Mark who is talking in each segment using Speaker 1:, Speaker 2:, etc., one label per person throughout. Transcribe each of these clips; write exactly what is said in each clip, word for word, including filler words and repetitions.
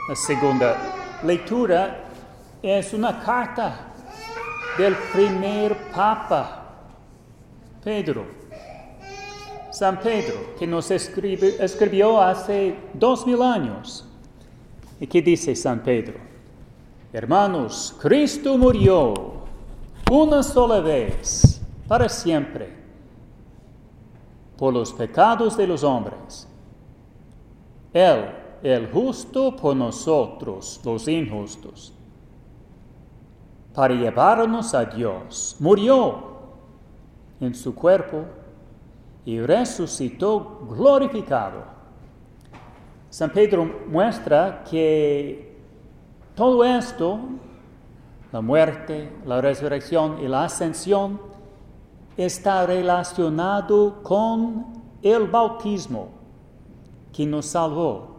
Speaker 1: La segunda lectura es una carta del primer Papa, Pedro, San Pedro, que nos escribe, escribió hace dos mil años. ¿Y qué dice San Pedro? Hermanos, Cristo murió una sola vez, para siempre, por los pecados de los hombres. Él, el justo, por nosotros, los injustos, para llevarnos a Dios. Murió en su cuerpo y resucitó glorificado. San Pedro muestra que todo esto, la muerte, la resurrección y la ascensión, está relacionado con el bautismo que nos salvó.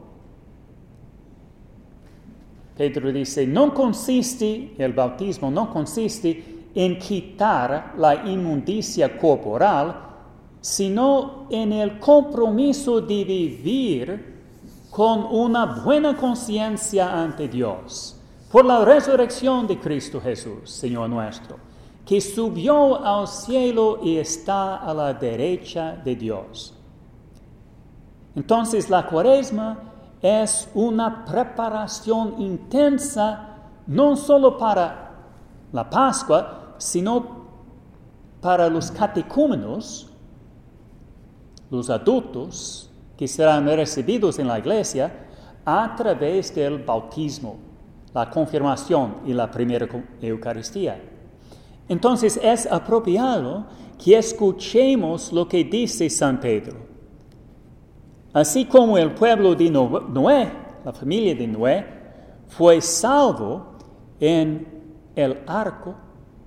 Speaker 1: Pedro dice, no consiste, el bautismo no consiste en quitar la inmundicia corporal, sino en el compromiso de vivir con una buena conciencia ante Dios, por la resurrección de Cristo Jesús, Señor nuestro, que subió al cielo y está a la derecha de Dios. Entonces la Cuaresma es una preparación intensa, no solo para la Pascua, sino para los catecúmenos, los adultos que serán recibidos en la iglesia a través del bautismo, la confirmación y la primera Eucaristía. Entonces es apropiado que escuchemos lo que dice San Pedro. Así como el pueblo de Noé, la familia de Noé, fue salvo en el arco,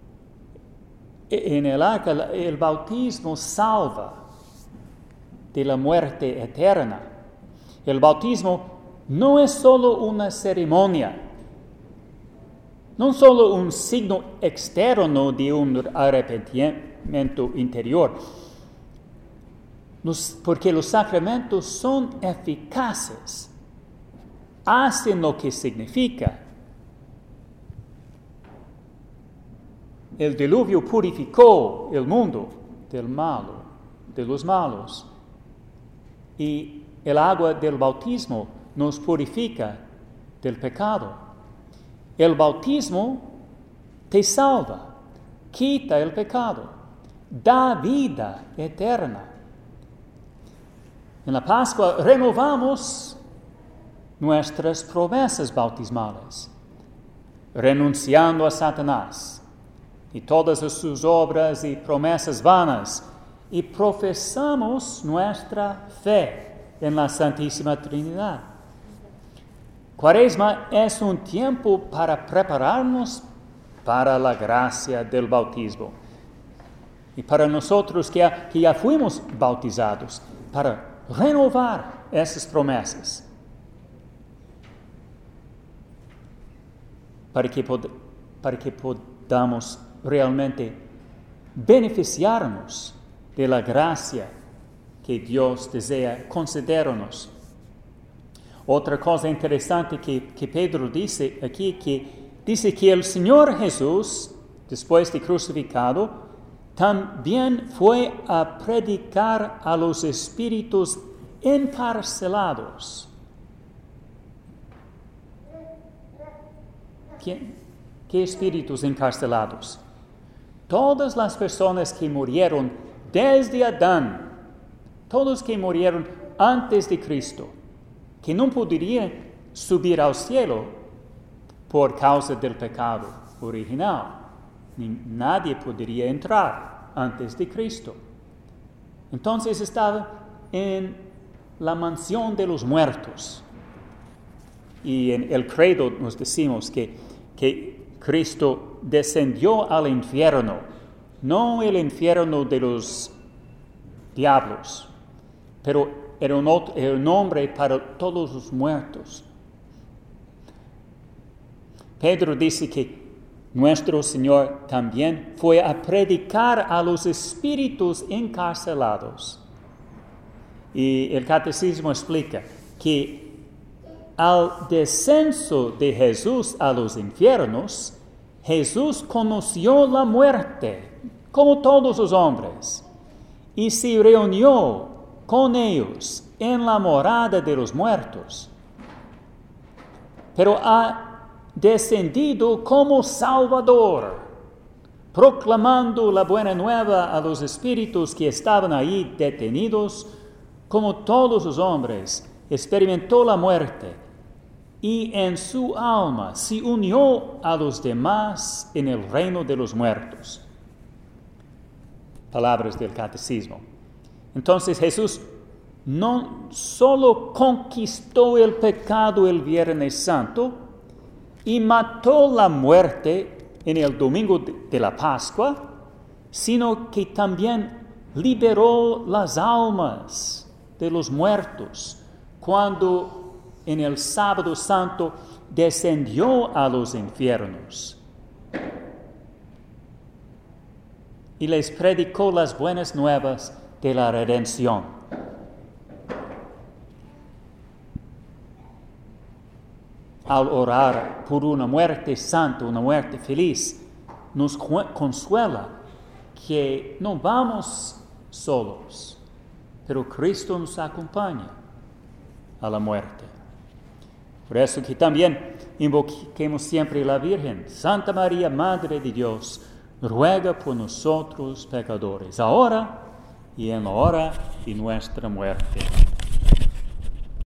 Speaker 1: en el arca, el bautismo salva de la muerte eterna. El bautismo no es solo una ceremonia, no solo un signo externo de un arrepentimiento interior, porque los sacramentos son eficaces, hacen lo que significa. El diluvio purificó el mundo del malo, de los malos, y el agua del bautismo nos purifica del pecado. El bautismo te salva, quita el pecado, da vida eterna. En la Pascua renovamos nuestras promesas bautismales, renunciando a Satanás y todas sus obras y promesas vanas, y profesamos nuestra fe en la Santísima Trinidad. Cuaresma es un tiempo para prepararnos para la gracia del bautismo. Y para nosotros que ya, que ya fuimos bautizados, para renovar esas promesas. Para que, pod- para que podamos realmente beneficiarnos de la gracia que Dios desea concedernos. Otra cosa interesante que, que Pedro dice aquí, que dice que el Señor Jesús, después de crucificado, también fue a predicar a los espíritus encarcelados. ¿Qué, qué espíritus encarcelados? Todas las personas que murieron desde Adán, todos que murieron antes de Cristo, que no podrían subir al cielo por causa del pecado original. Ni, nadie podría entrar antes de Cristo. Entonces estaba en la mansión de los muertos. Y en el credo nos decimos que, que Cristo descendió al infierno, no el infierno de los diablos, pero era un, otro, era un nombre para todos los muertos. Pedro dice que nuestro Señor también fue a predicar a los espíritus encarcelados. Y el catecismo explica que al descenso de Jesús a los infiernos, Jesús conoció la muerte, como todos los hombres, y se reunió con ellos en la morada de los muertos. Pero ha descendido como Salvador, proclamando la buena nueva a los espíritus que estaban ahí detenidos. Como todos los hombres, experimentó la muerte y en su alma se unió a los demás en el reino de los muertos. Palabras del Catecismo. Entonces Jesús no solo conquistó el pecado el Viernes Santo y mató la muerte en el domingo de la Pascua, sino que también liberó las almas de los muertos cuando en el Sábado Santo descendió a los infiernos y les predicó las buenas nuevas de la redención. Al orar por una muerte santa, una muerte feliz, nos consuela que no vamos solos, pero Cristo nos acompaña a la muerte. Por eso que también invoquemos siempre a la Virgen. Santa María, Madre de Dios, ruega por nosotros pecadores, ahora y en la hora de nuestra muerte.